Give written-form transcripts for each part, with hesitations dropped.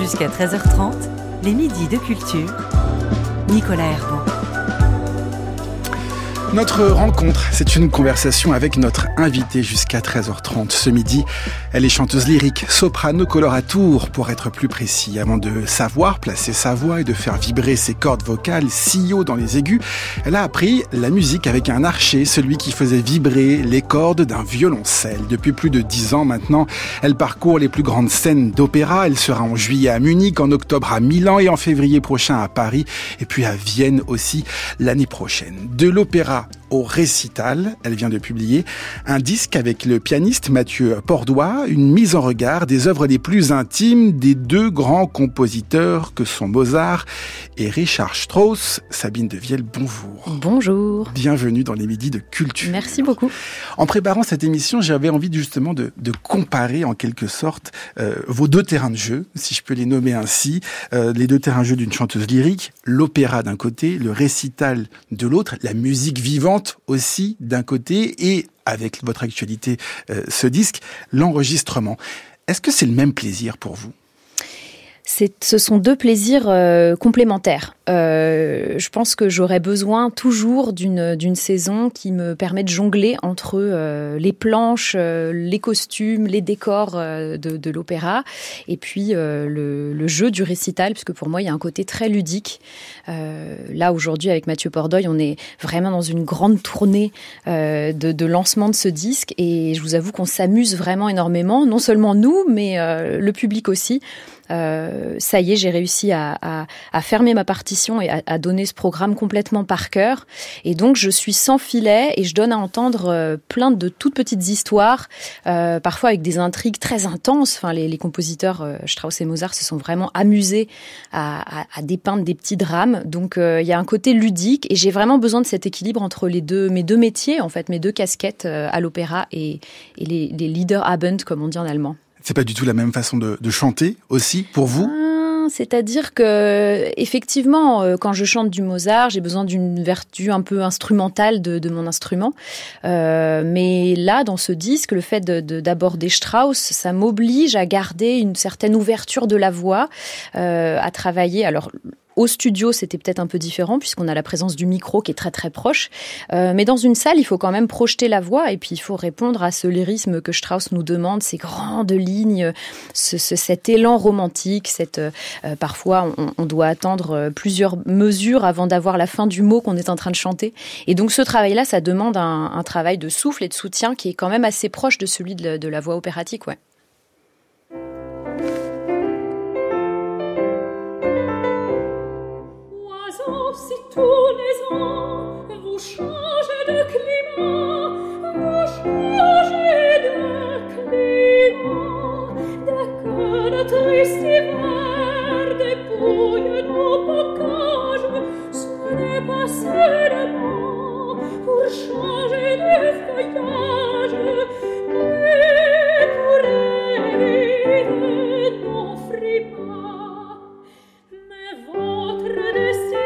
Jusqu'à 13h30, les midis de culture. Nicolas Herban. Notre rencontre, c'est une conversation avec notre invitée jusqu'à 13h30 ce midi. Elle est chanteuse lyrique, soprano coloratour pour être plus précis. Avant de savoir placer sa voix et de faire vibrer ses cordes vocales si haut dans les aigus, elle a appris la musique avec un archer, celui qui faisait vibrer les cordes d'un violoncelle. Depuis plus de 10 ans maintenant, elle parcourt les plus grandes scènes d'opéra. Elle sera en juillet à Munich, en octobre à Milan et en février prochain à Paris et puis à Vienne aussi l'année prochaine. De l'opéra au récital, elle vient de publier un disque avec le pianiste Mathieu Pordoy, une mise en regard des œuvres les plus intimes des deux grands compositeurs que sont Mozart et Richard Strauss. Sabine Devielle, bonjour. Bonjour. Bienvenue dans les midis de culture. Merci beaucoup. En préparant cette émission, j'avais envie justement de comparer en quelque sorte vos deux terrains de jeu, si je peux les nommer ainsi, les deux terrains de jeu d'une chanteuse lyrique, l'opéra d'un côté, le récital de l'autre, la musique vivante aussi d'un côté et avec votre actualité, ce disque, l'enregistrement. Est-ce que c'est le même plaisir pour vous ? Ce sont deux plaisirs complémentaires. Je pense que j'aurais besoin toujours d'une saison qui me permet de jongler entre les planches, les costumes, les décors de l'opéra et puis le jeu du récital, puisque pour moi il y a un côté très ludique. Là aujourd'hui avec Mathieu Pordoy, on est vraiment dans une grande tournée de lancement de ce disque et je vous avoue qu'on s'amuse vraiment énormément, non seulement nous mais le public aussi. Ça y est, j'ai réussi à fermer ma partition et à donner ce programme complètement par cœur. Et donc, je suis sans filet et je donne à entendre plein de toutes petites histoires, parfois avec des intrigues très intenses. Enfin, les compositeurs Strauss et Mozart se sont vraiment amusés à dépeindre des petits drames. Donc, il y a un côté ludique et j'ai vraiment besoin de cet équilibre entre mes deux métiers, en fait, mes deux casquettes à l'opéra et les Liederabend, comme on dit en allemand. C'est pas du tout la même façon de chanter aussi pour vous ? C'est-à-dire que effectivement, quand je chante du Mozart, j'ai besoin d'une vertu un peu instrumentale de mon instrument. Mais là, dans ce disque, le fait d'aborder Strauss, ça m'oblige à garder une certaine ouverture de la voix, à travailler. Alors, au studio, c'était peut-être un peu différent puisqu'on a la présence du micro qui est très très proche. Mais dans une salle, il faut quand même projeter la voix et puis il faut répondre à ce lyrisme que Strauss nous demande, ces grandes lignes, cet élan romantique. Parfois, on doit attendre plusieurs mesures avant d'avoir la fin du mot qu'on est en train de chanter. Et donc ce travail-là, ça demande un travail de souffle et de soutien qui est quand même assez proche de celui de la voix opératique, ouais. Si tous les ans vous changez de climat, vous changez de climat, dès que le triste hiver dépouille nos bocages, ce n'est pas seulement pour changer de feuillage, mais pour éviter nos frimas. Mais votre destin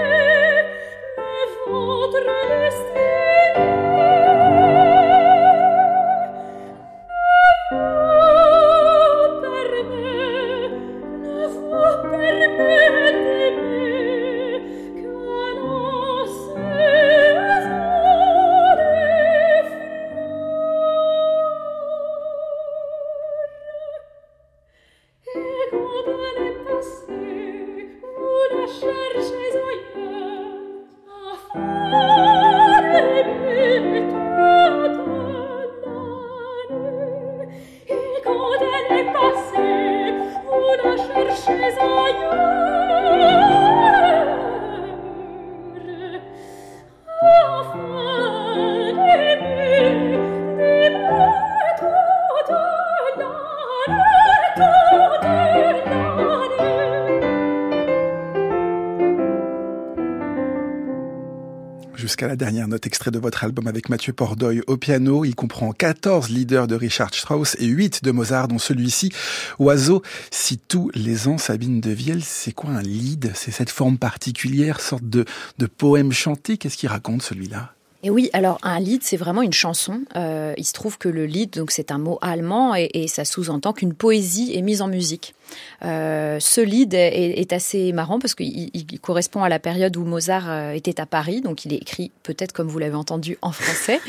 Jusqu'à la dernière note, extrait de votre album avec Mathieu Pordoy au piano. Il comprend 14 leaders de Richard Strauss et 8 de Mozart, dont celui-ci, Oiseau. Si tous les ans, Sabine Devielle, c'est quoi un lied ? C'est cette forme particulière, sorte de poème chanté. Qu'est-ce qu'il raconte celui-là ? Et oui, alors un Lied, c'est vraiment une chanson. Il se trouve que le Lied, donc c'est un mot allemand et ça sous-entend qu'une poésie est mise en musique. Ce Lied est assez marrant parce qu'il correspond à la période où Mozart était à Paris, donc il est écrit peut-être comme vous l'avez entendu en français.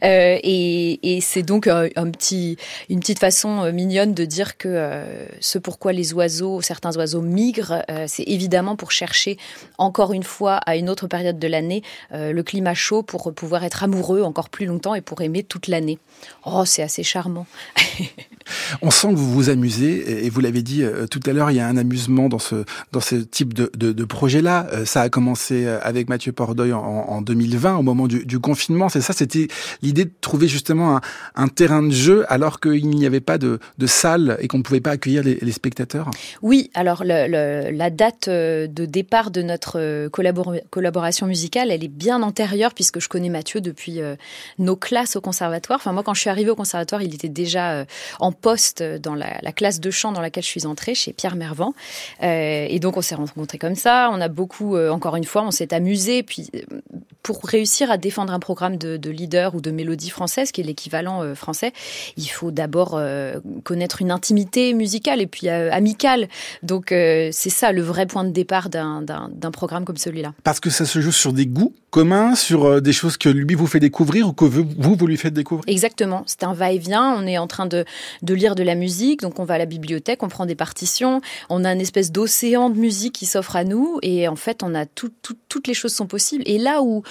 Et c'est donc une petite façon mignonne de dire que ce pourquoi certains oiseaux migrent, c'est évidemment pour chercher encore une fois à une autre période de l'année le climat chaud pour pouvoir être amoureux encore plus longtemps et pour aimer toute l'année. Oh, c'est assez charmant. On sent que vous vous amusez, et vous l'avez dit tout à l'heure, il y a un amusement dans ce type de projet-là. Ça a commencé avec Mathieu Pordeuil en 2020, au moment du confinement. C'est ça, c'était l'idée de trouver justement un terrain de jeu alors qu'il n'y avait pas de salle et qu'on ne pouvait pas accueillir les spectateurs. Oui, alors la date de départ de notre collaboration musicale, elle est bien antérieure puisque je connais Mathieu depuis nos classes au conservatoire. Enfin, moi, quand je suis arrivée au conservatoire, il était déjà en poste dans la classe de chant dans laquelle je suis entrée, chez Pierre Mervent. Et donc, on s'est rencontrés comme ça. On a beaucoup, encore une fois, on s'est amusés. Puis, pour réussir à défendre un programme de leader ou de mélodie française, qui est l'équivalent français, il faut d'abord connaître une intimité musicale et puis amicale. Donc, c'est ça le vrai point de départ d'un programme comme celui-là. Parce que ça se joue sur des goûts communs, sur des choses que lui vous fait découvrir ou que vous lui faites découvrir. Exactement. C'est un va-et-vient. On est en train de lire de la musique, donc on va à la bibliothèque, on prend des partitions, on a une espèce d'océan de musique qui s'offre à nous et en fait on a toutes les choses sont possibles. Et là où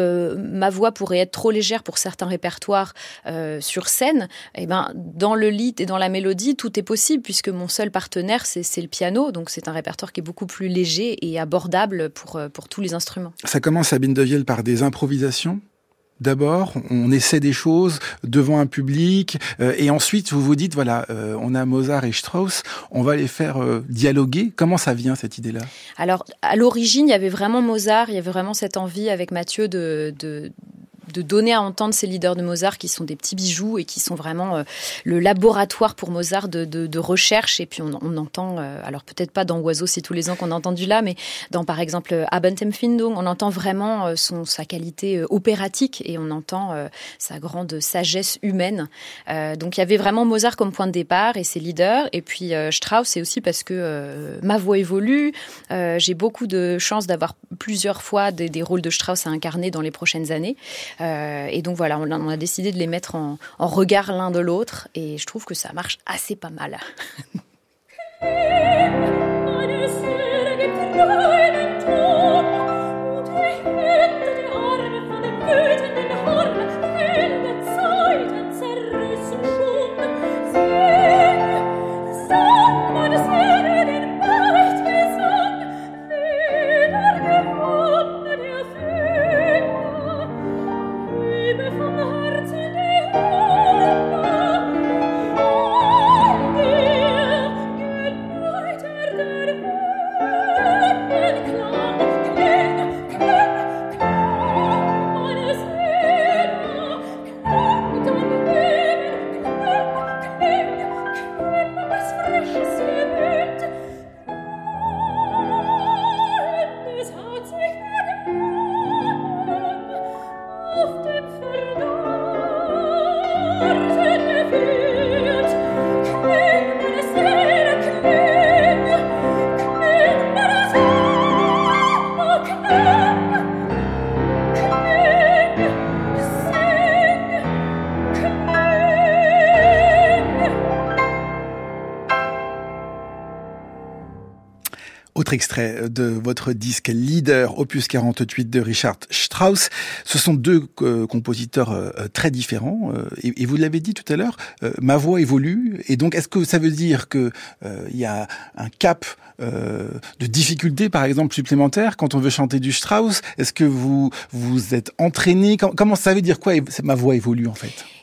ma voix pourrait être trop légère pour certains répertoires sur scène, eh ben dans le Lied et dans la mélodie tout est possible puisque mon seul partenaire c'est le piano, donc c'est un répertoire qui est beaucoup plus léger et abordable pour tous les instruments. Ça commence, Sabine Devielle, par des improvisations. D'abord, on essaie des choses devant un public et ensuite vous vous dites voilà, on a Mozart et Strauss, on va les faire dialoguer. Comment ça vient cette idée-là ? Alors à l'origine, il y avait vraiment Mozart, il y avait vraiment cette envie avec Mathieu de donner à entendre ces leaders de Mozart qui sont des petits bijoux et qui sont vraiment le laboratoire pour Mozart de recherche. Et puis on entend, alors peut-être pas dans Oiseaux si tous les ans qu'on a entendu là, mais dans par exemple Abendempfindung, on entend vraiment sa qualité opératique et on entend sa grande sagesse humaine. Donc il y avait vraiment Mozart comme point de départ et ses leaders. Et puis Strauss, c'est aussi parce que ma voix évolue. J'ai beaucoup de chance d'avoir plusieurs fois des rôles de Strauss à incarner dans les prochaines années. Et donc voilà, on a décidé de les mettre en regard l'un de l'autre et je trouve que ça marche assez pas mal. Autre extrait de votre disque Leader, opus 48 de Richard Strauss. Ce sont deux compositeurs très différents. Et vous l'avez dit tout à l'heure, ma voix évolue. Et donc, est-ce que ça veut dire que il y a un cap de difficulté, par exemple, supplémentaire quand on veut chanter du Strauss? Est-ce que vous êtes entraîné? Comment ça veut dire quoi, ma voix évolue, en fait?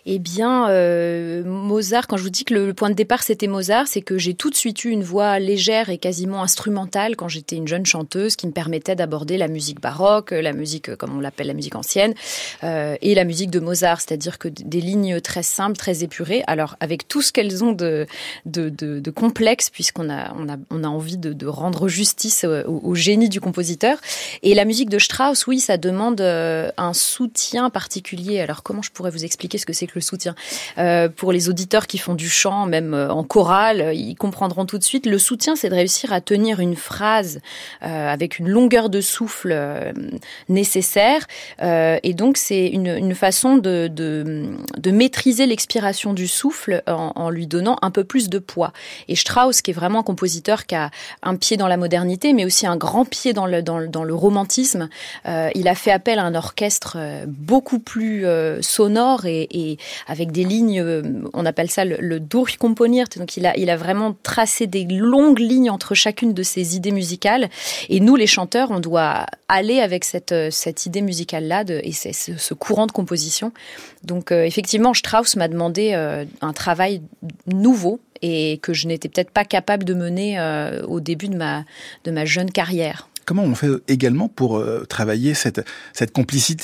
Eh bien, Mozart, quand je vous dis que le point de départ c'était Mozart, c'est que j'ai tout de suite eu une voix légère et quasiment instrumentale quand j'étais une jeune chanteuse qui me permettait d'aborder la musique baroque, la musique, comme on l'appelle, la musique ancienne, et la musique de Mozart, c'est-à-dire que des lignes très simples, très épurées, alors avec tout ce qu'elles ont de complexe, puisqu'on a envie de rendre justice au génie du compositeur. Et la musique de Strauss, oui, ça demande un soutien particulier. Alors, comment je pourrais vous expliquer ce que c'est que le soutien ? Pour les auditeurs qui font du chant, même en chorale, ils comprendront tout de suite. Le soutien, c'est de réussir à tenir une phrase avec une longueur de souffle nécessaire. Et donc, c'est une façon de maîtriser l'expiration du souffle en lui donnant un peu plus de poids. Et Strauss, qui est vraiment un compositeur qui a un pied dans la modernité, mais aussi un grand pied dans le romantisme, il a fait appel à un orchestre beaucoup plus sonore et avec des lignes, on appelle ça le durchkomponiert. Donc il a vraiment tracé des longues lignes entre chacune de ses idées musicales. Et nous, les chanteurs, on doit aller avec cette idée musicale-là et ce courant de composition. Donc effectivement, Strauss m'a demandé un travail nouveau et que je n'étais peut-être pas capable de mener au début de ma jeune carrière. Comment on fait également pour travailler cette complicité ?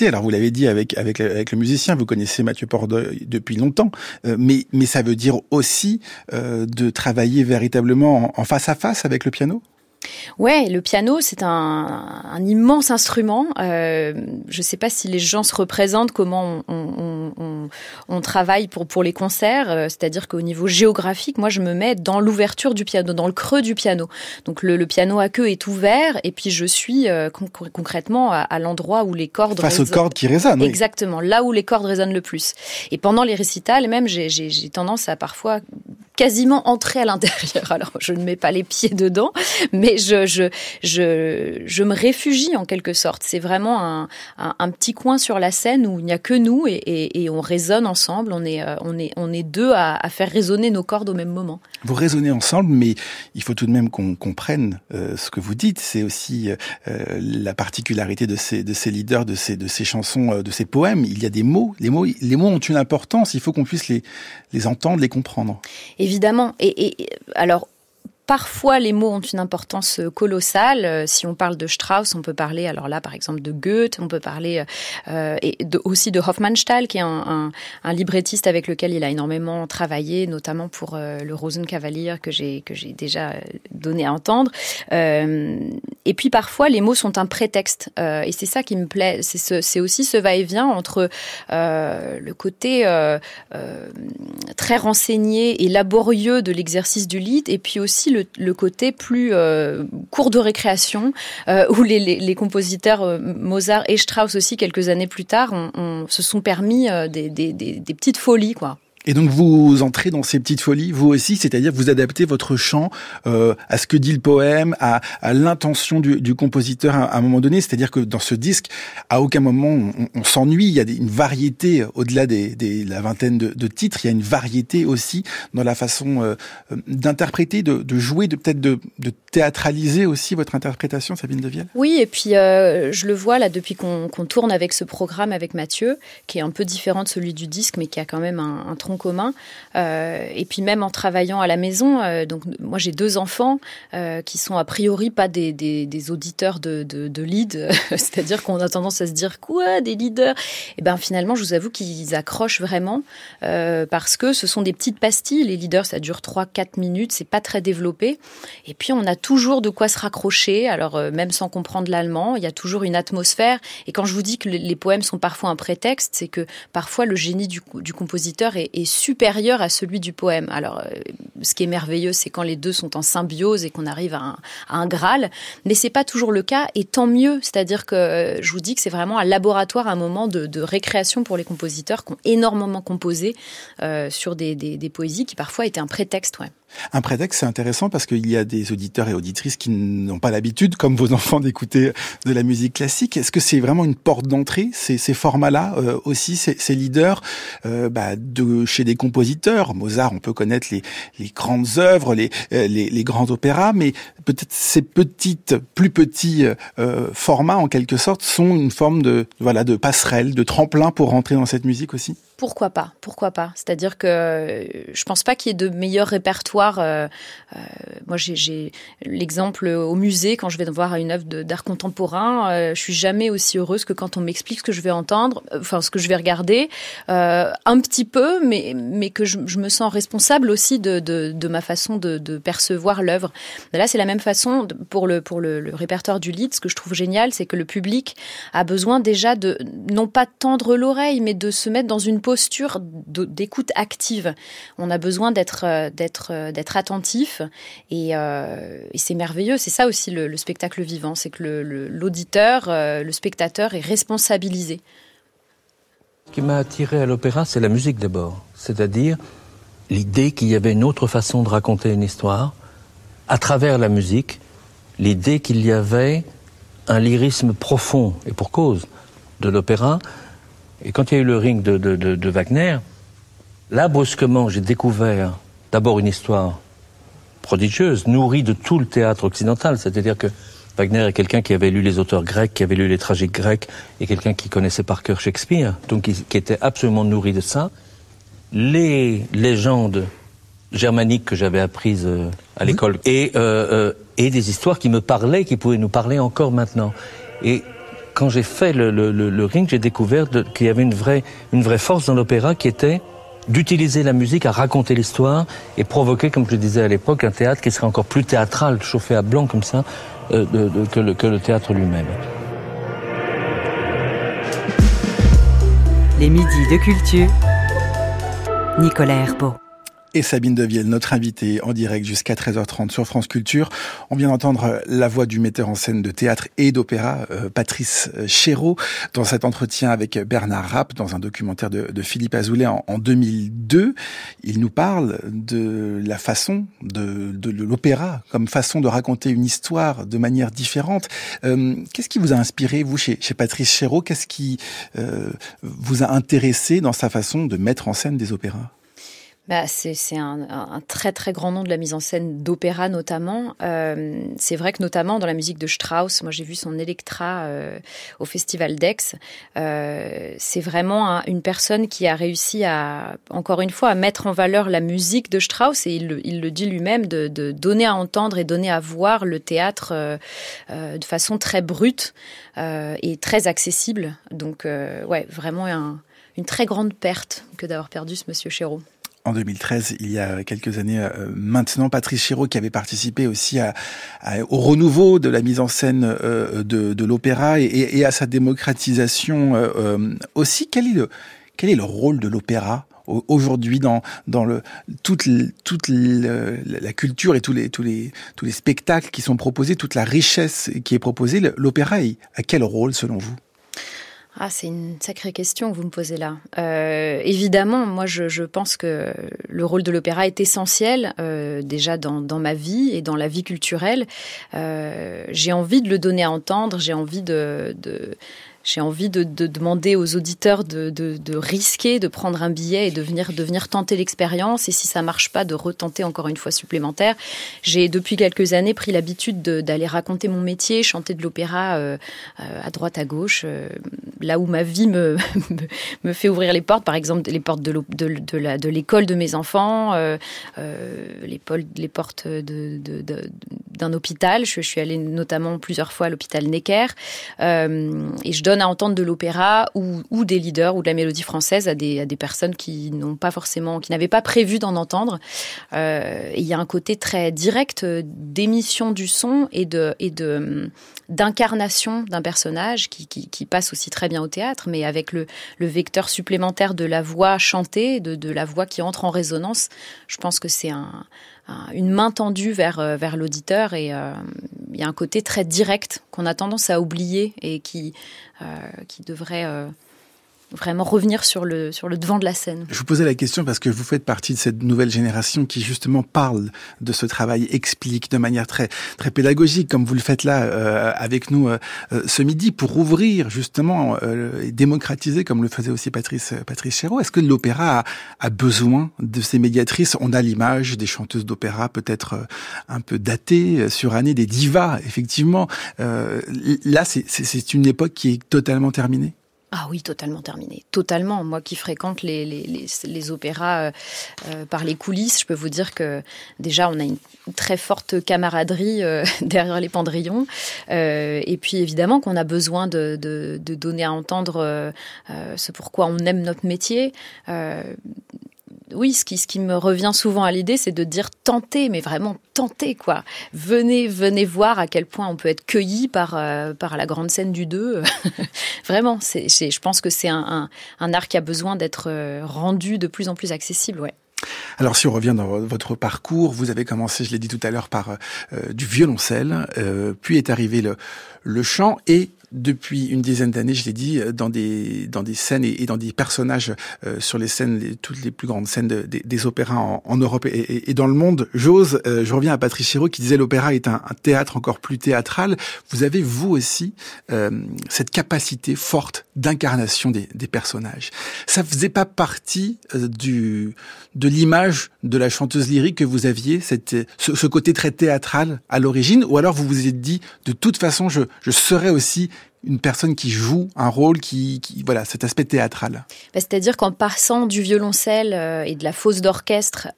Alors vous l'avez dit avec le musicien, vous connaissez Mathieu Pordeuil depuis longtemps, mais ça veut dire aussi de travailler véritablement en face à face avec le piano ? Ouais, le piano, c'est un immense instrument. Je sais pas si les gens se représentent comment on travaille pour les concerts. C'est-à-dire qu'au niveau géographique, moi, je me mets dans l'ouverture du piano, dans le creux du piano. Donc, le piano à queue est ouvert et puis je suis concrètement à l'endroit où les cordes face aux cordes qui résonnent. Oui. Exactement, là où les cordes résonnent le plus. Et pendant les récitals, même, j'ai tendance à parfois quasiment entrer à l'intérieur. Alors, je ne mets pas les pieds dedans, mais je me réfugie en quelque sorte. C'est vraiment un petit coin sur la scène où il n'y a que nous et on résonne ensemble. On est deux à faire résonner nos cordes au même moment. Vous résonnez ensemble, mais il faut tout de même qu'on comprenne ce que vous dites. C'est aussi la particularité de ces leaders, de ces chansons, de ces poèmes. Il y a des mots. Les mots ont une importance. Il faut qu'on puisse les entendre, les comprendre. Évidemment. Et alors, parfois, les mots ont une importance colossale. Si on parle de Strauss, on peut parler, alors là, par exemple, de Goethe, on peut parler aussi de Hofmannsthal, qui est un librettiste avec lequel il a énormément travaillé, notamment pour le Rosenkavalier que j'ai déjà donné à entendre. Et puis, parfois, les mots sont un prétexte. Et c'est ça qui me plaît. C'est aussi ce va-et-vient entre le côté très renseigné et laborieux de l'exercice du lied, et puis aussi le côté plus cours de récréation, où les compositeurs Mozart et Strauss aussi, quelques années plus tard, se sont permis des petites folies, quoi. Et donc vous entrez dans ces petites folies, vous aussi, c'est-à-dire vous adaptez votre chant à ce que dit le poème, à l'intention du compositeur à un moment donné. C'est-à-dire que dans ce disque, à aucun moment on s'ennuie. Il y a une variété au-delà la vingtaine de titres. Il y a une variété aussi dans la façon d'interpréter, de jouer, peut-être de théâtraliser aussi votre interprétation, Sabine Devielle. Oui, et puis je le vois là depuis qu'on tourne avec ce programme avec Mathieu, qui est un peu différent de celui du disque, mais qui a quand même un tronc commun. Et puis même en travaillant à la maison, donc moi j'ai 2 enfants qui sont a priori pas des auditeurs de lead, c'est-à-dire qu'on a tendance à se dire quoi, des leaders. Et ben finalement, je vous avoue qu'ils accrochent vraiment parce que ce sont des petites pastilles. Les leaders, ça dure 3-4 minutes, c'est pas très développé. Et puis on a toujours de quoi se raccrocher. Alors même sans comprendre l'allemand, il y a toujours une atmosphère. Et quand je vous dis que les poèmes sont parfois un prétexte, c'est que parfois le génie du compositeur est supérieur à celui du poème. Alors, ce qui est merveilleux, c'est quand les deux sont en symbiose et qu'on arrive à un Graal, mais c'est pas toujours le cas, et tant mieux. C'est-à-dire que je vous dis que c'est vraiment un laboratoire, un moment de récréation pour les compositeurs qui ont énormément composé sur des poésies qui parfois étaient un prétexte, ouais. Un prétexte, c'est intéressant parce qu'il y a des auditeurs et auditrices qui n'ont pas l'habitude, comme vos enfants, d'écouter de la musique classique. Est-ce que c'est vraiment une porte d'entrée, ces formats-là aussi, ces leaders chez des compositeurs? Mozart, on peut connaître les grandes œuvres, les grands opéras, mais peut-être ces plus petits formats, en quelque sorte, sont une forme de passerelle, de tremplin pour rentrer dans cette musique aussi. Pourquoi pas. C'est-à-dire que je pense pas qu'il y ait de meilleur répertoire. Moi, j'ai l'exemple au musée, quand je vais voir une œuvre d'art contemporain, je suis jamais aussi heureuse que quand on m'explique ce que je vais entendre, ce que je vais regarder, un petit peu, mais que je me sens responsable aussi de ma façon de percevoir l'œuvre. Là, c'est la même façon pour le répertoire du Lied. Ce que je trouve génial, c'est que le public a besoin déjà de, non pas tendre l'oreille, mais de se mettre dans une posture d'écoute active. On a besoin d'être attentif et c'est merveilleux. C'est ça aussi le spectacle vivant, c'est que l'auditeur, le spectateur est responsabilisé. Ce qui m'a attiré à l'opéra, c'est la musique d'abord. C'est-à-dire l'idée qu'il y avait une autre façon de raconter une histoire à travers la musique, l'idée qu'il y avait un lyrisme profond, et pour cause, de l'opéra. Et quand il y a eu le Ring de Wagner, là, brusquement, j'ai découvert d'abord une histoire prodigieuse, nourrie de tout le théâtre occidental. C'est-à-dire que Wagner est quelqu'un qui avait lu les auteurs grecs, qui avait lu les tragiques grecs, et quelqu'un qui connaissait par cœur Shakespeare, donc qui était absolument nourri de ça. Les légendes germaniques que j'avais apprises à l'école, et des histoires qui me parlaient, qui pouvaient nous parler encore maintenant. Et quand j'ai fait le Ring, j'ai découvert qu'il y avait une vraie force dans l'opéra qui était d'utiliser la musique à raconter l'histoire et provoquer, comme je disais à l'époque, un théâtre qui serait encore plus théâtral, chauffé à blanc comme ça, que le théâtre lui-même. Les midis de culture. Nicolas Herbeau. Et Sabine Devielle, notre invitée en direct jusqu'à 13h30 sur France Culture. On vient d'entendre la voix du metteur en scène de théâtre et d'opéra, Patrice Chéreau, dans cet entretien avec Bernard Rapp, dans un documentaire de Philippe Azoulay en 2002. Il nous parle de la façon de l'opéra, comme façon de raconter une histoire de manière différente. Qu'est-ce qui vous a inspiré, vous, chez Patrice Chéreau? Qu'est-ce qui vous a intéressé dans sa façon de mettre en scène des opéras? C'est un très très grand nom de la mise en scène d'opéra notamment. C'est vrai que notamment dans la musique de Strauss, moi j'ai vu son Elektra au Festival d'Aix. C'est vraiment une personne qui a réussi encore une fois, à mettre en valeur la musique de Strauss, et il le dit lui-même, de donner à entendre et donner à voir le théâtre de façon très brute et très accessible. Donc vraiment une très grande perte que d'avoir perdu ce monsieur Chéreau. En 2013, il y a quelques années maintenant, Patrice Chéreau qui avait participé aussi au renouveau de la mise en scène de l'opéra et à sa démocratisation aussi. Quel est le rôle de l'opéra aujourd'hui dans toute la culture et tous les spectacles qui sont proposés, toute la richesse qui est proposée? L'opéra a quel rôle selon vous? C'est une sacrée question que vous me posez là. Évidemment, moi je pense que le rôle de l'opéra est essentiel, déjà dans ma vie et dans la vie culturelle. J'ai envie de le donner à entendre, j'ai envie de demander aux auditeurs de risquer, de prendre un billet et de venir tenter l'expérience. Et si ça marche pas, de retenter encore une fois supplémentaire. J'ai depuis quelques années pris l'habitude d'aller raconter mon métier, chanter de l'opéra à droite, à gauche, là où ma vie me fait ouvrir les portes. Par exemple, les portes de l'école de mes enfants, les portes d'un hôpital. Je suis allée notamment plusieurs fois à l'hôpital Necker. Et je donne à entendre de l'opéra ou des leaders ou de la mélodie française à des personnes qui n'avaient pas prévu d'en entendre. Il y a un côté très direct d'émission du son et d'incarnation d'un personnage qui passe aussi très bien au théâtre, mais avec le vecteur supplémentaire de la voix chantée, de la voix qui entre en résonance. Je pense que c'est une main tendue vers l'auditeur, et il y a un côté très direct qu'on a tendance à oublier et qui devrait vraiment revenir sur le devant de la scène. Je vous posais la question parce que vous faites partie de cette nouvelle génération qui justement parle de ce travail, explique de manière très très pédagogique, comme vous le faites là avec nous ce midi, pour ouvrir justement et démocratiser, comme le faisait aussi Patrice Chéreau. Est-ce que l'opéra a besoin de ces médiatrices? On a l'image des chanteuses d'opéra peut-être un peu datées, surannées, des divas, effectivement. Là, c'est une époque qui est totalement terminée. Ah oui, totalement terminé. Totalement. Moi qui fréquente les opéras par les coulisses, je peux vous dire que déjà, on a une très forte camaraderie derrière les pendrillons. Et puis évidemment qu'on a besoin de donner à entendre ce pourquoi on aime notre métier. Oui, ce qui me revient souvent à l'idée, c'est de dire tentez, mais vraiment tentez, quoi. Venez voir à quel point on peut être cueilli par la grande scène du 2. Vraiment, je pense que c'est un art qui a besoin d'être rendu de plus en plus accessible, ouais. Alors si on revient dans votre parcours, vous avez commencé, je l'ai dit tout à l'heure, par du violoncelle, puis est arrivé le chant et depuis une dizaine d'années, je l'ai dit, dans des scènes et dans des personnages sur les scènes, toutes les plus grandes scènes des opéras en Europe et dans le monde. Je reviens à Patrice Chéreau qui disait l'opéra est un théâtre encore plus théâtral. Vous avez, vous aussi, cette capacité forte d'incarnation des personnages. Ça faisait pas partie de l'image de la chanteuse lyrique que vous aviez, ce côté très théâtral à l'origine, ou alors vous vous êtes dit, de toute façon, je serai aussi une personne qui joue un rôle voilà, cet aspect théâtral. C'est-à-dire qu'en passant du violoncelle et de la fosse d'orchestre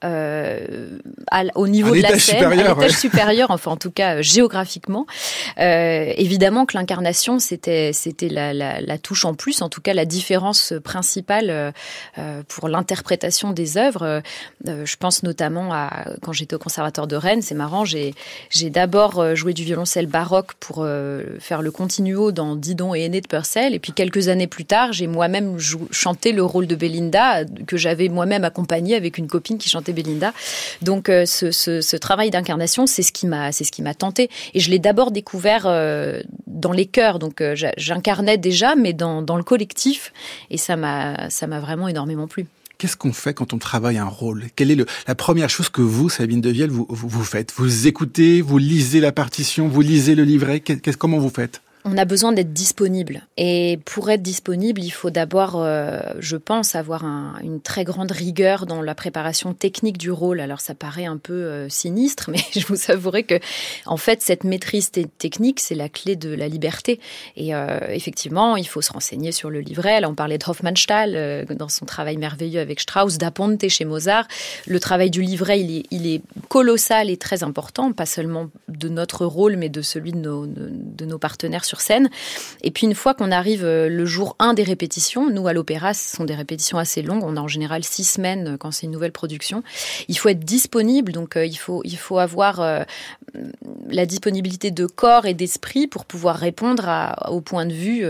au niveau de la scène, à l'étage supérieur, enfin en tout cas géographiquement, évidemment que l'incarnation c'était la touche en plus, en tout cas la différence principale pour l'interprétation des œuvres. Je pense notamment à quand j'étais au Conservatoire de Rennes, c'est marrant, j'ai d'abord joué du violoncelle baroque pour faire le continuo dans Didon et Aîné de Purcell, et puis quelques années plus tard, j'ai moi-même chanté le rôle de Belinda, que j'avais moi-même accompagné avec une copine qui chantait Belinda. Donc ce travail d'incarnation, c'est ce qui m'a tenté. Et je l'ai d'abord découvert dans les chœurs, donc j'incarnais déjà, mais dans le collectif, et ça m'a vraiment énormément plu. Qu'est-ce qu'on fait quand on travaille un rôle ? Quelle est la première chose que vous, Sabine Devielle, vous faites ? Vous écoutez, vous lisez la partition, vous lisez le livret, comment vous faites ? On a besoin d'être disponible. Et pour être disponible, il faut d'abord, je pense, avoir une très grande rigueur dans la préparation technique du rôle. Alors ça paraît un peu sinistre, mais je vous avouerai que, en fait, cette maîtrise technique, c'est la clé de la liberté. Et effectivement, il faut se renseigner sur le livret. Là, on parlait de Hofmannsthal dans son travail merveilleux avec Strauss, Da Ponte chez Mozart. Le travail du livret, il est colossal et très important, pas seulement de notre rôle, mais de celui de nos partenaires sur scène. Et puis une fois qu'on arrive le jour 1 des répétitions, nous à l'opéra, ce sont des répétitions assez longues, on a en général 6 semaines quand c'est une nouvelle production, il faut être disponible, donc il faut avoir la disponibilité de corps et d'esprit pour pouvoir répondre au point de vue,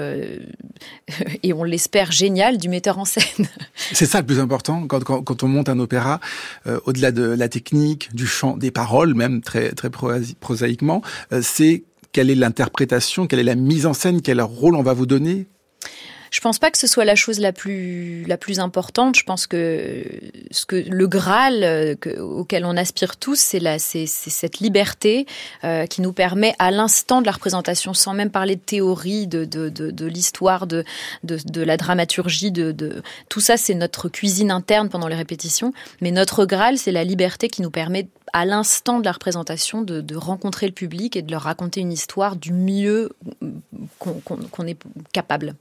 et on l'espère génial, du metteur en scène. C'est ça le plus important quand on monte un opéra, au-delà de la technique, du chant, des paroles même très, très prosaïquement, c'est quelle est l'interprétation, quelle est la mise en scène, quel rôle on va vous donner ? Je pense pas que ce soit la chose la plus importante. Je pense que le Graal auquel on aspire tous, c'est cette liberté qui nous permet à l'instant de la représentation, sans même parler de théorie, de l'histoire, de la dramaturgie, de tout ça, c'est notre cuisine interne pendant les répétitions. Mais notre Graal, c'est la liberté qui nous permet à l'instant de la représentation de rencontrer le public et de leur raconter une histoire du mieux qu'on est capable.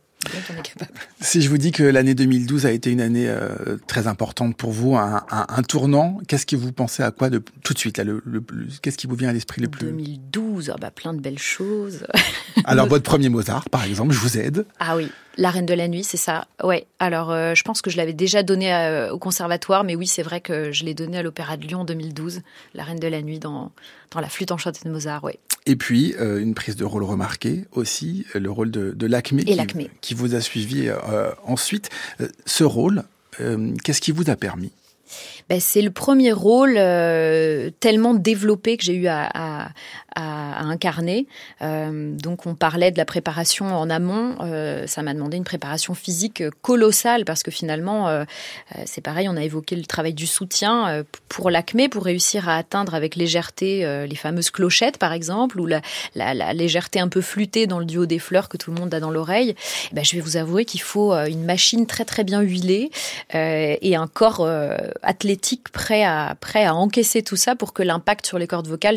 Si je vous dis que l'année 2012 a été une année très importante pour vous, un tournant, qu'est-ce que vous pensez à quoi tout de suite là, qu'est-ce qui vous vient à l'esprit le plus ? 2012, plein de belles choses. Alors votre premier Mozart, par exemple, je vous aide. Ah oui, La Reine de la Nuit, c'est ça. Ouais. Alors je pense que je l'avais déjà donné au conservatoire, mais oui, c'est vrai que je l'ai donné à l'Opéra de Lyon en 2012, La Reine de la Nuit dans la flûte enchantée de Mozart, ouais. Et puis, une prise de rôle remarquée aussi, le rôle de Lakmé, qui vous a suivi ensuite. Ce rôle, qu'est-ce qui vous a permis ? C'est le premier rôle tellement développé que j'ai eu à incarner. Donc on parlait de la préparation en amont. Ça m'a demandé une préparation physique colossale parce que finalement, c'est pareil, on a évoqué le travail du soutien pour Lakmé, pour réussir à atteindre avec légèreté les fameuses clochettes par exemple, ou la légèreté un peu flûtée dans le duo des fleurs que tout le monde a dans l'oreille. Je vais vous avouer qu'il faut une machine très très bien huilée et un corps athlétique prêt à encaisser tout ça pour que l'impact sur les cordes vocales soit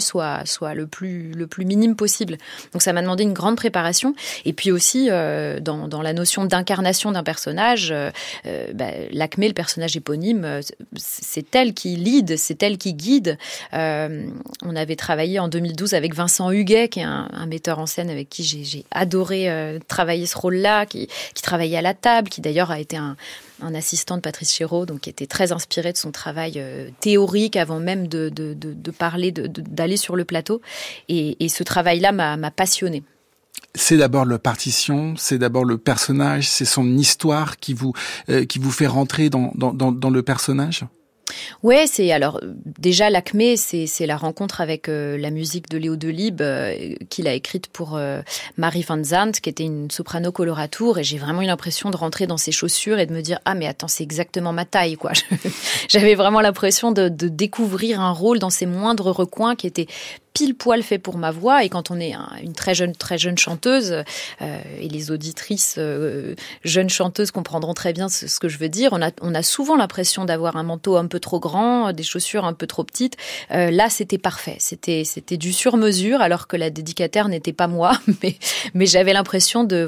soit le plus minime possible. Donc ça m'a demandé une grande préparation. Et puis aussi, dans la notion d'incarnation d'un personnage, Lakmé, le personnage éponyme, c'est elle qui lead, c'est elle qui guide. On avait travaillé en 2012 avec Vincent Huguet, qui est un metteur en scène avec qui j'ai adoré travailler ce rôle-là, qui travaillait à la table, qui d'ailleurs a été un assistant de Patrice Chéreau, donc qui était très inspiré de son travail théorique avant même de parler, d'aller sur le plateau. Et ce travail-là m'a passionnée. C'est d'abord la partition, c'est d'abord le personnage, c'est son histoire qui vous fait rentrer dans le personnage ? Ouais, c'est alors déjà Lakmé, c'est la rencontre avec la musique de Léo Delibes qu'il a écrite pour Marie Van Zandt, qui était une soprano coloratour, et j'ai vraiment eu l'impression de rentrer dans ses chaussures et de me dire ah mais attends, c'est exactement ma taille quoi. J'avais vraiment l'impression de découvrir un rôle dans ses moindres recoins qui était pile poil fait pour ma voix. Et quand on est une très jeune chanteuse, et les auditrices jeunes chanteuses comprendront très bien ce que je veux dire, on a souvent l'impression d'avoir un manteau un peu trop grand, des chaussures un peu trop petites. Là, c'était parfait. C'était du sur-mesure, alors que la dédicataire n'était pas moi, mais j'avais l'impression de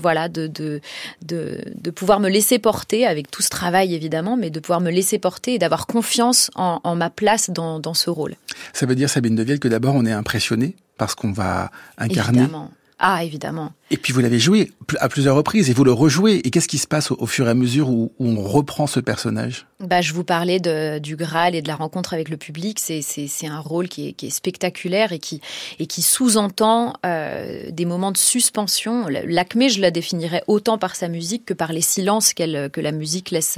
pouvoir me laisser porter, avec tout ce travail évidemment, mais de pouvoir me laisser porter et d'avoir confiance en ma place dans ce rôle. Ça veut dire, Sabine Devielle, que d'abord on est impressionné parce qu'on va incarner. Évidemment. Ah, évidemment. Et puis vous l'avez joué à plusieurs reprises et vous le rejouez. Et qu'est-ce qui se passe au fur et à mesure où on reprend ce personnage ? Je vous parlais du Graal et de la rencontre avec le public. C'est un rôle qui est spectaculaire et qui sous-entend des moments de suspension. Lakmé, je la définirais autant par sa musique que par les silences que la musique laisse,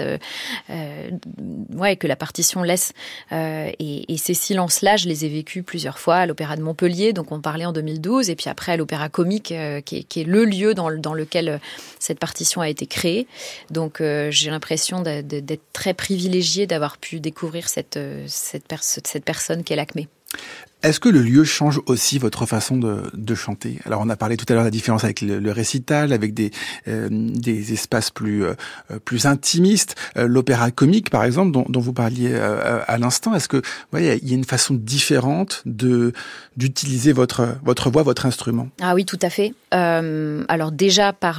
que la partition laisse. Et ces silences-là, je les ai vécus plusieurs fois à l'Opéra de Montpellier. Donc on parlait en 2012, et puis après à l'Opéra Comique, qui est le lieu dans lequel cette partition a été créée. Donc j'ai l'impression d'être très privilégiée d'avoir pu découvrir cette personne qu'est Lakmé. Est-ce que le lieu change aussi votre façon de chanter ? Alors on a parlé tout à l'heure de la différence avec le récital, avec des espaces plus intimistes. L'opéra comique, par exemple, dont vous parliez à l'instant. Est-ce que il y a une façon différente d'utiliser votre voix, votre instrument ? Ah oui, tout à fait. Alors déjà par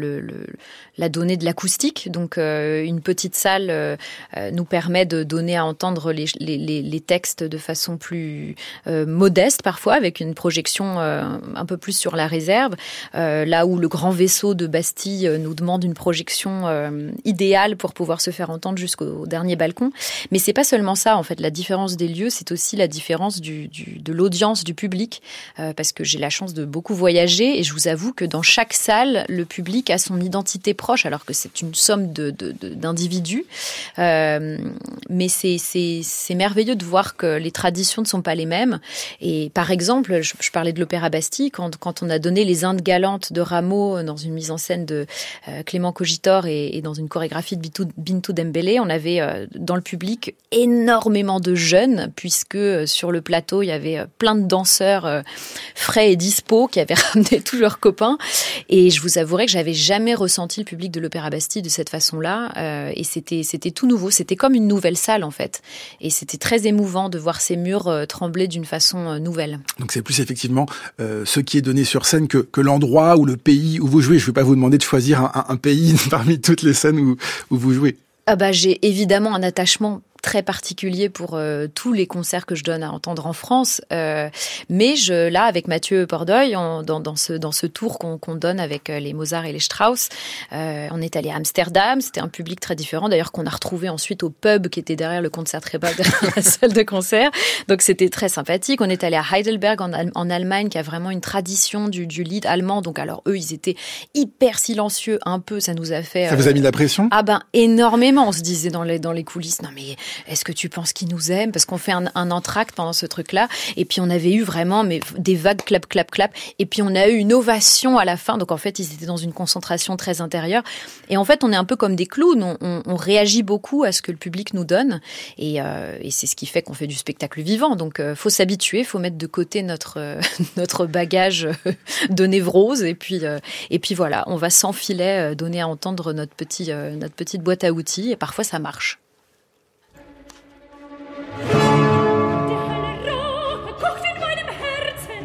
la donnée de l'acoustique. Donc une petite salle nous permet de donner à entendre les textes de façon plus modeste parfois, avec une projection un peu plus sur la réserve, là où le grand vaisseau de Bastille nous demande une projection idéale pour pouvoir se faire entendre jusqu'au dernier balcon. Mais c'est pas seulement ça, en fait. La différence des lieux, c'est aussi la différence de l'audience du public, parce que j'ai la chance de beaucoup voyager, et je vous avoue que dans chaque salle, le public a son identité proche, alors que c'est une somme d'individus. Mais c'est merveilleux de voir que les traditions ne sont pas les mêmes. Et par exemple, je parlais de l'Opéra Bastille, quand on a donné les Indes galantes de Rameau dans une mise en scène de Clément Cogitor et dans une chorégraphie de Bintou Dembélé, on avait dans le public énormément de jeunes, puisque sur le plateau, il y avait plein de danseurs frais et dispo qui avaient ramené tous leurs copains. Et je vous avouerai que j'avais jamais ressenti le public de l'Opéra Bastille de cette façon-là. Et c'était tout nouveau. C'était comme une nouvelle salle, en fait. Et c'était très émouvant de voir ces murs trembler d'une façon nouvelle. Donc c'est plus effectivement ce qui est donné sur scène que l'endroit ou le pays où vous jouez. Je ne vais pas vous demander de choisir un pays parmi toutes les scènes où vous jouez. J'ai évidemment un attachement très particulier pour tous les concerts que je donne à entendre en France, mais là avec Mathieu Pordeuil dans ce tour qu'on donne avec les Mozart et les Strauss, on est allé à Amsterdam. C'était un public très différent d'ailleurs, qu'on a retrouvé ensuite au pub qui était derrière le Concertgebouw, derrière la salle de concert, donc c'était très sympathique. On est allé à Heidelberg en Allemagne, qui a vraiment une tradition du lied allemand, donc alors eux ils étaient hyper silencieux, un peu, ça nous a fait ça vous a mis la pression? Énormément. On se disait dans les coulisses, non mais est-ce que tu penses qu'ils nous aiment? Parce qu'on fait un entracte pendant ce truc-là. Et puis, on avait eu vraiment des vagues clap, clap, clap. Et puis, on a eu une ovation à la fin. Donc, en fait, ils étaient dans une concentration très intérieure. Et en fait, on est un peu comme des clowns. On réagit beaucoup à ce que le public nous donne. Et c'est ce qui fait qu'on fait du spectacle vivant. Donc, faut s'habituer. Faut mettre de côté notre bagage de névrose. Et puis voilà, on va sans filet donner à entendre notre petite boîte à outils. Et parfois, ça marche. Die helle Rauch kocht in meinem Herzen,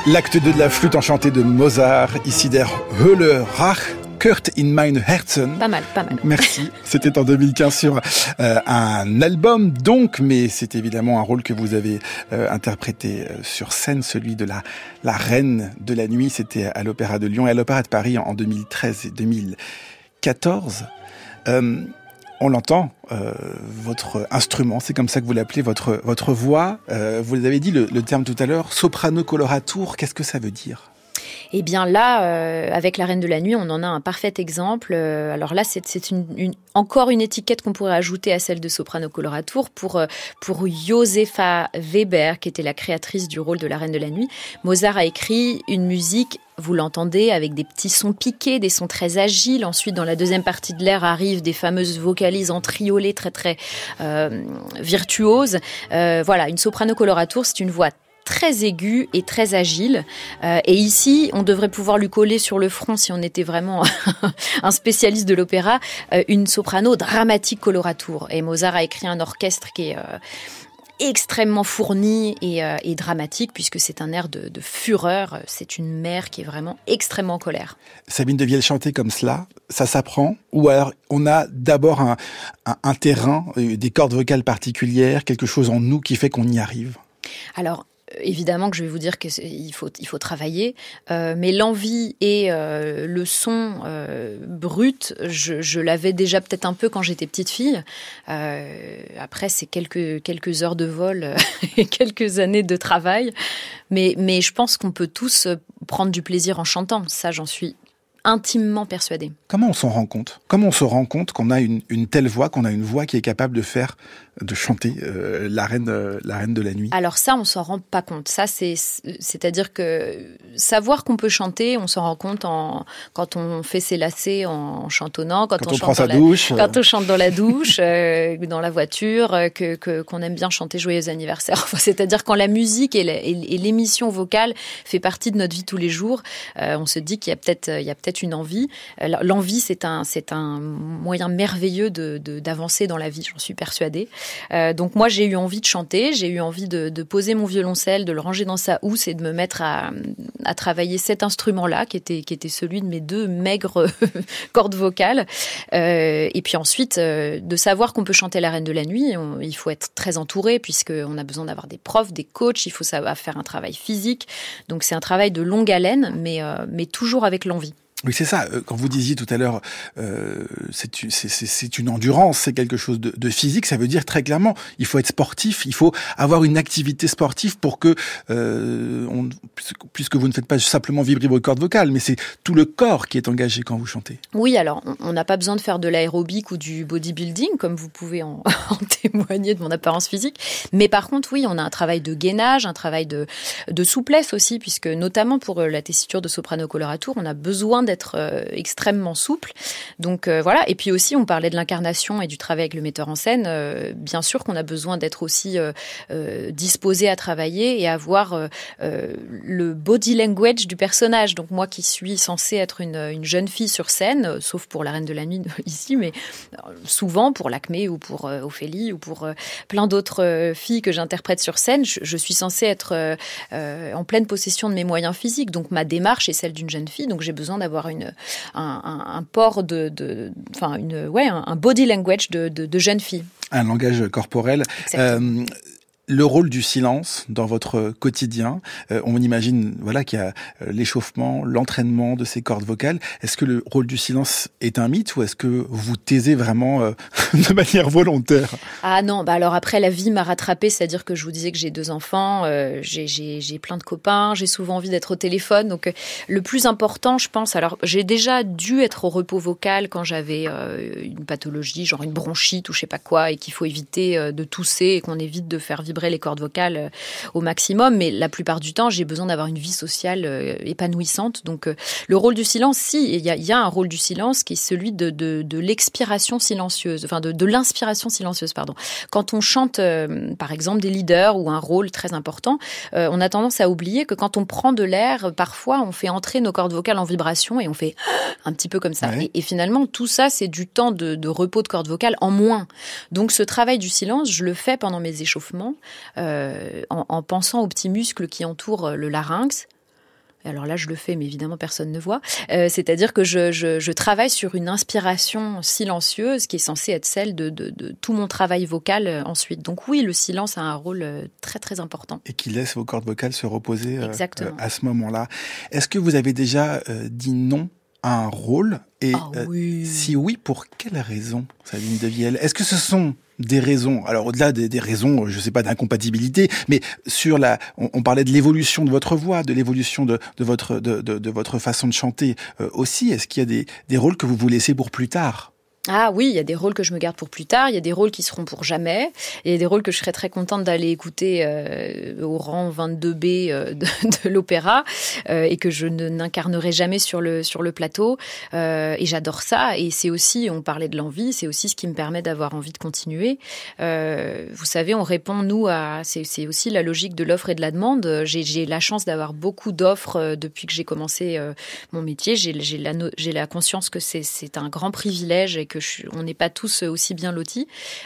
L'acte 2 de la flûte enchantée de Mozart, ici der Höhle Rach, Kurt in mein Herzen. Pas mal. Merci. C'était en 2015 sur un album donc, mais c'est évidemment un rôle que vous avez interprété sur scène, celui de la reine de la nuit. C'était à l'Opéra de Lyon et à l'Opéra de Paris en 2013 et 2014. On l'entend, votre instrument, c'est comme ça que vous l'appelez, votre voix. Vous avez dit le terme tout à l'heure, soprano coloratura. Qu'est-ce que ça veut dire ? Eh bien là, avec la Reine de la Nuit, on en a un parfait exemple. Alors là, c'est encore une étiquette qu'on pourrait ajouter à celle de soprano coloratura pour Josefa Weber, qui était la créatrice du rôle de la Reine de la Nuit. Mozart a écrit une musique, vous l'entendez, avec des petits sons piqués, des sons très agiles. Ensuite, dans la deuxième partie de l'air, arrivent des fameuses vocalises entriolées très virtuoses. Voilà, une soprano coloratura, c'est une voix très aiguë et très agile. Et ici, on devrait pouvoir lui coller sur le front, si on était vraiment un spécialiste de l'opéra, une soprano dramatique coloratura. Et Mozart a écrit un orchestre qui est extrêmement fourni et dramatique, puisque c'est un air de fureur. C'est une mère qui est vraiment extrêmement en colère. Sabine de Viel chanter comme cela, ça s'apprend? Ou alors on a d'abord un terrain, des cordes vocales particulières, quelque chose en nous qui fait qu'on y arrive? Alors, évidemment que je vais vous dire qu'il faut travailler, mais l'envie et le son brut, je l'avais déjà peut-être un peu quand j'étais petite fille. Après, c'est quelques heures de vol et quelques années de travail, mais je pense qu'on peut tous prendre du plaisir en chantant. Ça, j'en suis intimement persuadée. Comment on s'en rend compte? Comment on se rend compte qu'on a une telle voix, qu'on a une voix qui est capable de chanter la reine de la nuit? Alors ça, on s'en rend pas compte. Ça, c'est-à-dire que savoir qu'on peut chanter, on s'en rend compte quand on fait ses lacets en chantonnant, quand on prend sa douche, quand on chante dans la douche, dans la voiture, qu'on aime bien chanter Joyeux anniversaire. Enfin, c'est-à-dire quand la musique et l'émission vocale fait partie de notre vie tous les jours, on se dit qu'il y a peut-être une envie. L'envie, c'est un moyen merveilleux d'avancer dans la vie, j'en suis persuadée. Donc moi, j'ai eu envie de chanter, j'ai eu envie de poser mon violoncelle, de le ranger dans sa housse et de me mettre à travailler cet instrument-là, qui était celui de mes deux maigres cordes vocales. Et puis ensuite, de savoir qu'on peut chanter la Reine de la Nuit, il faut être très entouré, puisqu'on a besoin d'avoir des profs, des coachs, il faut savoir faire un travail physique. Donc c'est un travail de longue haleine, mais toujours avec l'envie. Oui, c'est ça. Quand vous disiez tout à l'heure, c'est une endurance, c'est quelque chose de physique. Ça veut dire très clairement, il faut être sportif, il faut avoir une activité sportive pour que, puisque vous ne faites pas simplement vibrer vos cordes vocales, mais c'est tout le corps qui est engagé quand vous chantez. Oui, alors on n'a pas besoin de faire de l'aérobic ou du bodybuilding, comme vous pouvez en témoigner de mon apparence physique. Mais par contre, oui, on a un travail de gainage, un travail de souplesse aussi, puisque notamment pour la tessiture de soprano coloratura, on a besoin d'être extrêmement souple. Donc voilà. Et puis aussi, on parlait de l'incarnation et du travail avec le metteur en scène. Bien sûr qu'on a besoin d'être aussi disposé à travailler et avoir le body language du personnage. Donc moi qui suis censée être une jeune fille sur scène, sauf pour la Reine de la Nuit ici, mais souvent pour l'Acmé ou pour Ophélie ou pour plein d'autres filles que j'interprète sur scène, je suis censée être en pleine possession de mes moyens physiques. Donc ma démarche est celle d'une jeune fille. Donc j'ai besoin d'avoir un port un body language de jeune fille. Un langage corporel. Le rôle du silence dans votre quotidien, on imagine qu'il y a l'échauffement, l'entraînement de ces cordes vocales. Est-ce que le rôle du silence est un mythe ou est-ce que vous taisez vraiment de manière volontaire? Ah non, alors après la vie m'a rattrapée, c'est-à-dire que je vous disais que j'ai 2 enfants, j'ai plein de copains, j'ai souvent envie d'être au téléphone. Donc le plus important, je pense, alors j'ai déjà dû être au repos vocal quand j'avais une pathologie, genre une bronchite ou je sais pas quoi, et qu'il faut éviter de tousser et qu'on évite de faire vibrer les cordes vocales au maximum, mais la plupart du temps, j'ai besoin d'avoir une vie sociale épanouissante. Donc, le rôle du silence, si, il y a un rôle du silence qui est celui de l'expiration silencieuse, enfin de l'inspiration silencieuse, pardon. Quand on chante, par exemple, des leaders ou un rôle très important, on a tendance à oublier que quand on prend de l'air, parfois, on fait entrer nos cordes vocales en vibration et on fait un petit peu comme ça. Ouais. Et finalement, tout ça, c'est du temps de repos de cordes vocales en moins. Donc, ce travail du silence, je le fais pendant mes échauffements, en pensant aux petits muscles qui entourent le larynx. Alors là, je le fais, mais évidemment, personne ne voit. C'est-à-dire que je travaille sur une inspiration silencieuse qui est censée être celle de tout mon travail vocal ensuite. Donc oui, le silence a un rôle très, très important. Et qui laisse vos cordes vocales se reposer à ce moment-là. Est-ce que vous avez déjà dit non à un rôle? Et oui. Si oui, pour quelles raisons, Sabine Devielle? Est-ce que ce sont des raisons, alors au-delà des raisons, je sais pas, d'incompatibilité, mais sur on parlait de l'évolution de votre voix, de l'évolution de votre façon de chanter aussi. Est-ce qu'il y a des rôles que vous vous laissez pour plus tard? Ah oui, il y a des rôles que je me garde pour plus tard, il y a des rôles qui seront pour jamais, et il y a des rôles que je serais très contente d'aller écouter au rang 22B de l'opéra, et que je n'incarnerai jamais sur le plateau, et j'adore ça, et c'est aussi, on parlait de l'envie, c'est aussi ce qui me permet d'avoir envie de continuer. Vous savez, on répond, nous, c'est aussi la logique de l'offre et de la demande. J'ai la chance d'avoir beaucoup d'offres depuis que j'ai commencé mon métier, j'ai la conscience que c'est un grand privilège et on n'est pas tous aussi bien lotis.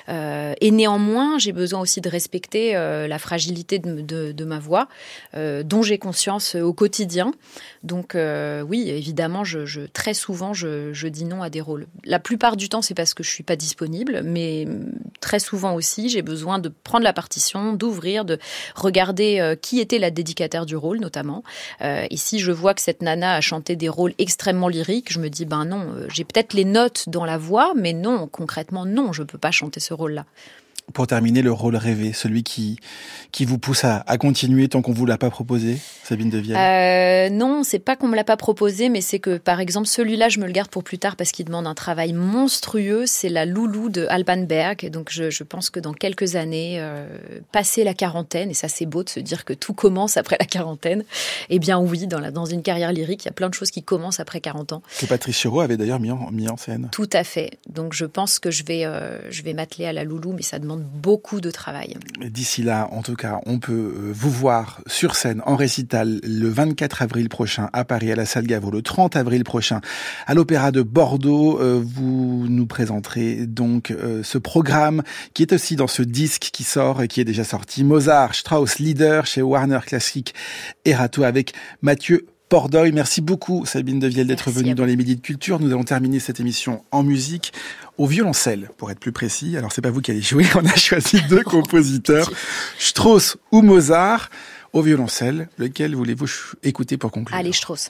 Et néanmoins, j'ai besoin aussi de respecter la fragilité de ma voix, dont j'ai conscience au quotidien. Donc oui, évidemment, très souvent, je dis non à des rôles. La plupart du temps, c'est parce que je ne suis pas disponible, mais très souvent aussi, j'ai besoin de prendre la partition, d'ouvrir, de regarder qui était la dédicataire du rôle, notamment. Et si je vois que cette nana a chanté des rôles extrêmement lyriques, je me dis, non, j'ai peut-être les notes dans la voix, mais non, concrètement, non, je ne peux pas chanter ce rôle-là. Pour terminer, le rôle rêvé, celui qui vous pousse à continuer tant qu'on ne vous l'a pas proposé, Sabine Devielle? Non, c'est pas qu'on me l'a pas proposé, mais c'est que, par exemple, celui-là, je me le garde pour plus tard parce qu'il demande un travail monstrueux. C'est la Loulou de Alban Berg. Donc, je pense que dans quelques années, passer la quarantaine, et ça, c'est beau de se dire que tout commence après la quarantaine. Eh bien, oui, dans une carrière lyrique, il y a plein de choses qui commencent après 40 ans. Que Patrice Chéreau avait d'ailleurs mis en scène. Tout à fait. Donc, je pense que je vais m'atteler à la Loulou, mais ça demande beaucoup de travail. D'ici là, en tout cas, on peut vous voir sur scène en récital le 24 avril prochain à Paris, à la Salle Gaveau, le 30 avril prochain à l'Opéra de Bordeaux. Vous nous présenterez donc ce programme qui est aussi dans ce disque qui sort et qui est déjà sorti, Mozart, Strauss, Lieder chez Warner Classic Erato avec Mathieu Pordeuil. Merci beaucoup Sabine Devielle d'être venue dans les Midis de Culture. Nous allons terminer cette émission en musique au violoncelle, pour être plus précis. Alors c'est pas vous qui allez jouer, on a choisi deux compositeurs, Strauss ou Mozart. Au violoncelle, lequel voulez-vous écouter pour conclure? Allez, Strauss.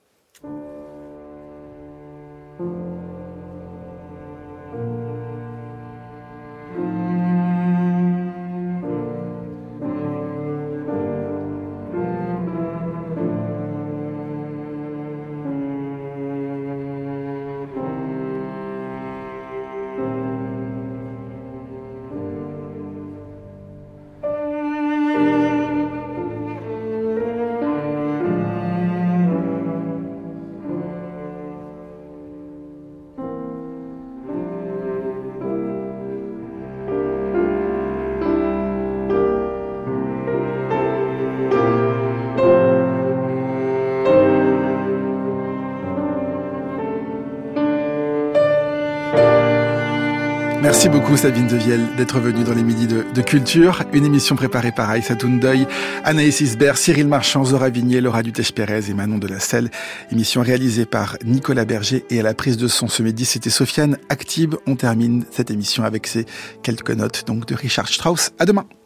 Merci beaucoup Sabine Devielle d'être venue dans les Midis de Culture. Une émission préparée par Aïssa Toundoy, Anaïs Isbert, Cyril Marchand, Zora Vignier, Laura Dutèche-Pérez et Manon Delacelle. Émission réalisée par Nicolas Berger et à la prise de son ce midi, c'était Sofiane Actib. On termine cette émission avec ces quelques notes donc de Richard Strauss. À demain.